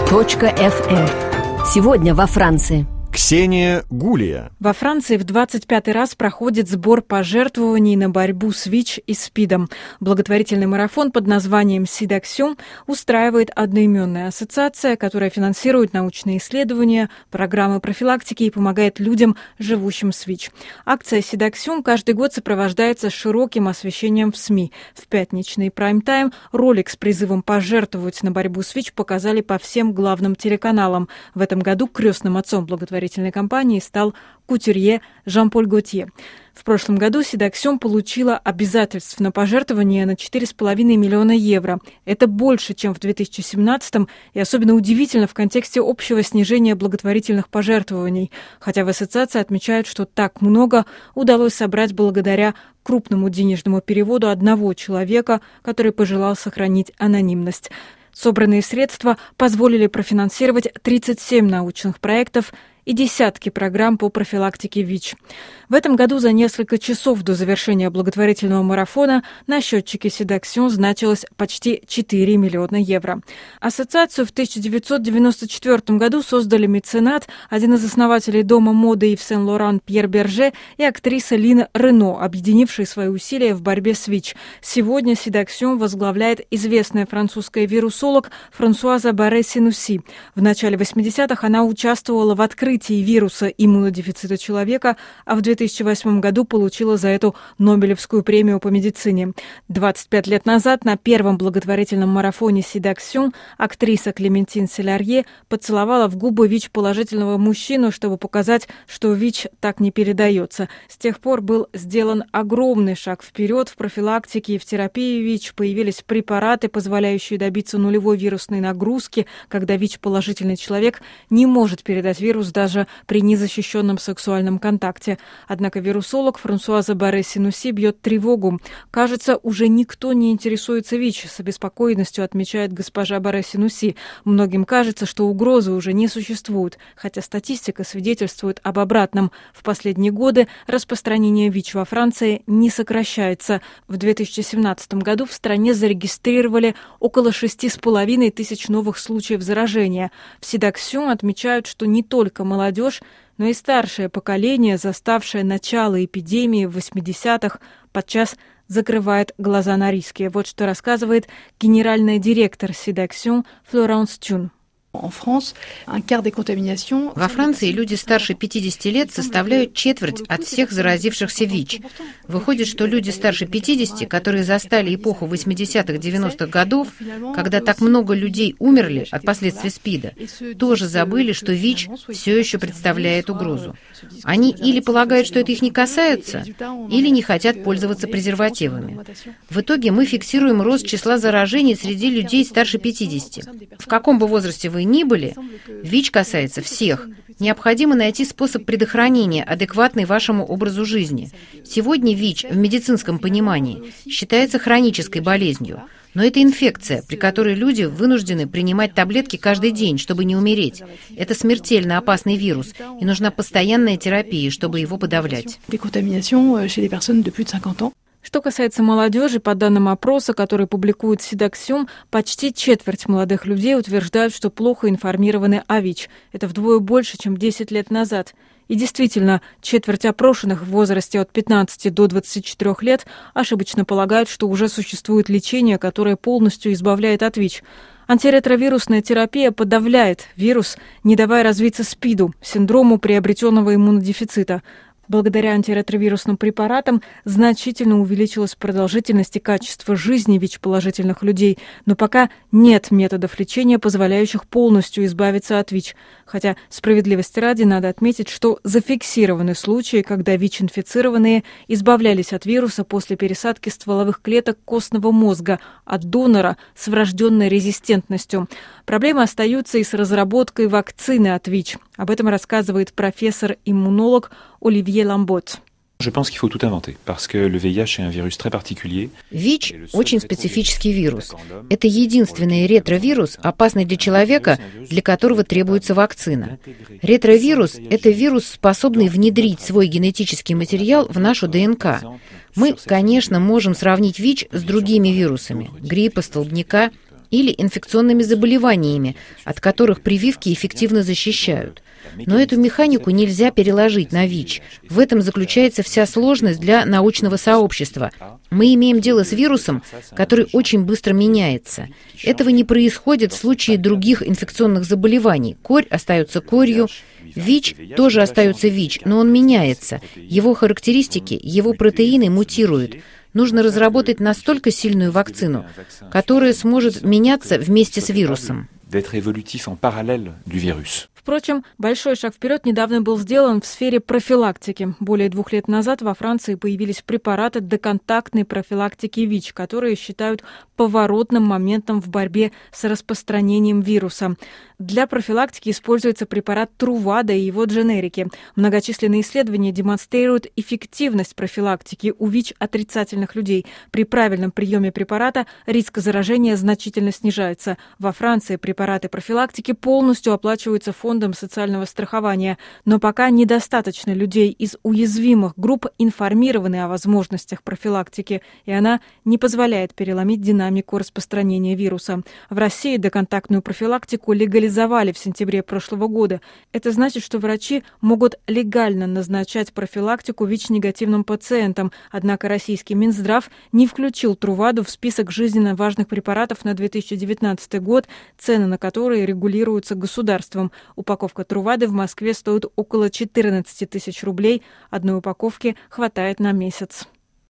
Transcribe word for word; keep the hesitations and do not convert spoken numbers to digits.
точка эф эм. Сегодня во Франции. Ксения Гулия. Во Франции в двадцать пятый раз проходит сбор пожертвований на борьбу с ВИЧ и СПИДом. Благотворительный марафон под названием «Сидаксион» устраивает одноименная ассоциация, которая финансирует научные исследования, программы профилактики и помогает людям, живущим с ВИЧ. Акция «Сидаксион» каждый год сопровождается широким освещением в СМИ. В пятничный прайм-тайм ролик с призывом пожертвовать на борьбу с ВИЧ показали по всем главным телеканалам. В этом году крестным отцом благотворительной компании стал кутюрье Жан-Поль Готье. В прошлом году Сидаксион получила обязательств на пожертвование на четыре с половиной миллиона евро. Это больше, чем в две тысячи семнадцатом, и особенно удивительно в контексте общего снижения благотворительных пожертвований. Хотя в ассоциации отмечают, что так много удалось собрать благодаря крупному денежному переводу одного человека, который пожелал сохранить анонимность. Собранные средства позволили профинансировать тридцать семь научных проектов и десятки программ по профилактике ВИЧ. В этом году за несколько часов до завершения благотворительного марафона на счетчике Сидаксион значилось почти четыре миллиона евро. Ассоциацию в тысяча девятьсот девяносто четвёртом году создали меценат, один из основателей дома моды Ив Сен-Лоран Пьер Берже и актриса Лин Рено, объединившие свои усилия в борьбе с ВИЧ. Сегодня Сидаксион возглавляет известная французская вирусолог Франсуаза Барре-Синуси. В начале восьмидесятых она участвовала в открытии вируса иммунодефицита человека, а в две тысячи восьмом году получила за эту Нобелевскую премию по медицине. двадцать пять лет назад на первом благотворительном марафоне «Сидаксион» актриса Клементин Селярье поцеловала в губы ВИЧ-положительного мужчину, чтобы показать, что ВИЧ так не передается. С тех пор был сделан огромный шаг вперед в профилактике и в терапии ВИЧ. Появились препараты, позволяющие добиться нулевой вирусной нагрузки, когда ВИЧ-положительный человек не может передать вирус даже при незащищенном сексуальном контакте. Однако вирусолог Франсуаза Барре-Синуси бьет тревогу. Кажется, уже никто не интересуется ВИЧ, с обеспокоенностью отмечает госпожа Барре-Синуси. Многим кажется, что угрозы уже не существует, хотя статистика свидетельствует об обратном. В последние годы распространение ВИЧ во Франции не сокращается. В две тысячи семнадцатом году в стране зарегистрировали около шести с половиной тысяч новых случаев заражения. В Сидаксион отмечают, что не только молодежь, но и старшее поколение, заставшее начало эпидемии в восьмидесятых, подчас закрывает глаза на риски. Вот что рассказывает генеральный директор Сидаксион Флоранс Тюн. Во Франции люди старше пятидесяти лет составляют четверть от всех заразившихся ВИЧ. Выходит, что люди старше пятидесяти, которые застали эпоху восьмидесятых-девяностых годов, когда так много людей умерли от последствий СПИДа, тоже забыли, что ВИЧ все еще представляет угрозу. Они или полагают, что это их не касается, или не хотят пользоваться презервативами. В итоге мы фиксируем рост числа заражений среди людей старше пятидесяти. В каком бы возрасте вы ни были, ВИЧ касается всех. Необходимо найти способ предохранения, адекватный вашему образу жизни. Сегодня ВИЧ в медицинском понимании считается хронической болезнью. Но это инфекция, при которой люди вынуждены принимать таблетки каждый день, чтобы не умереть. Это смертельно опасный вирус, и нужна постоянная терапия, чтобы его подавлять. Что касается молодежи, по данным опроса, который публикует Сидаксион, почти четверть молодых людей утверждают, что плохо информированы о ВИЧ. Это вдвое больше, чем десять лет назад. И действительно, четверть опрошенных в возрасте от пятнадцати до двадцати четырёх лет ошибочно полагают, что уже существует лечение, которое полностью избавляет от ВИЧ. Антиретровирусная терапия подавляет вирус, не давая развиться СПИДу, синдрому приобретенного иммунодефицита. Благодаря антиретровирусным препаратам значительно увеличилась продолжительность и качество жизни ВИЧ-положительных людей, но пока нет методов лечения, позволяющих полностью избавиться от ВИЧ. Хотя, справедливости ради, надо отметить, что зафиксированы случаи, когда ВИЧ-инфицированные избавлялись от вируса после пересадки стволовых клеток костного мозга от донора с врожденной резистентностью. Проблемы остаются и с разработкой вакцины от ВИЧ. Об этом рассказывает профессор-иммунолог Оливье Ламбот. ВИЧ – очень специфический вирус. Это единственный ретровирус, опасный для человека, для которого требуется вакцина. Ретровирус – это вирус, способный внедрить свой генетический материал в нашу ДНК. Мы, конечно, можем сравнить ВИЧ с другими вирусами – гриппа, столбняка. или инфекционными заболеваниями, от которых прививки эффективно защищают. Но эту механику нельзя переложить на ВИЧ. В этом заключается вся сложность для научного сообщества. Мы имеем дело с вирусом, который очень быстро меняется. Этого не происходит в случае других инфекционных заболеваний. Корь остается корью, ВИЧ тоже остается ВИЧ, но он меняется. Его характеристики, его протеины мутируют. Нужно разработать настолько сильную вакцину, которая сможет меняться вместе с вирусом. Впрочем, большой шаг вперед недавно был сделан в сфере профилактики. Более двух лет назад во Франции появились препараты доконтактной профилактики ВИЧ, которые считают поворотным моментом в борьбе с распространением вируса. Для профилактики используется препарат Трувада и его дженерики. Многочисленные исследования демонстрируют эффективность профилактики у ВИЧ-отрицательных людей. При правильном приеме препарата риск заражения значительно снижается. Во Франции препараты профилактики полностью оплачиваются фондом социального страхования. Но пока недостаточно людей из уязвимых групп информированы о возможностях профилактики, и она не позволяет переломить динамику распространения вируса. В России доконтактную профилактику легализовали в сентябре прошлого года. Это значит, что врачи могут легально назначать профилактику ВИЧ-негативным пациентам. Однако российский Минздрав не включил Труваду в список жизненно важных препаратов на две тысячи девятнадцатый год, цены на которые регулируются государством. Упаковка Трувады в Москве стоит около четырнадцать тысяч рублей. Одной упаковки хватает на месяц.